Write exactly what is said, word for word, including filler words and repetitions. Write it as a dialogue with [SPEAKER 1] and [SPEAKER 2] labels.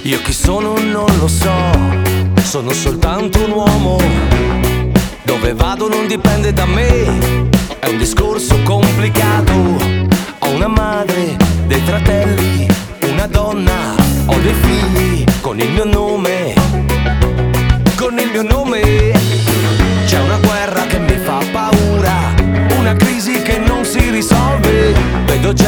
[SPEAKER 1] Io chi sono non lo so, sono soltanto un uomo. Dove vado non dipende da me, è un discorso complicato. Ho una madre, dei fratelli, una donna, ho dei figli con il mio nome. Con il mio nome c'è una guerra che mi fa paura, una crisi che non si risolve.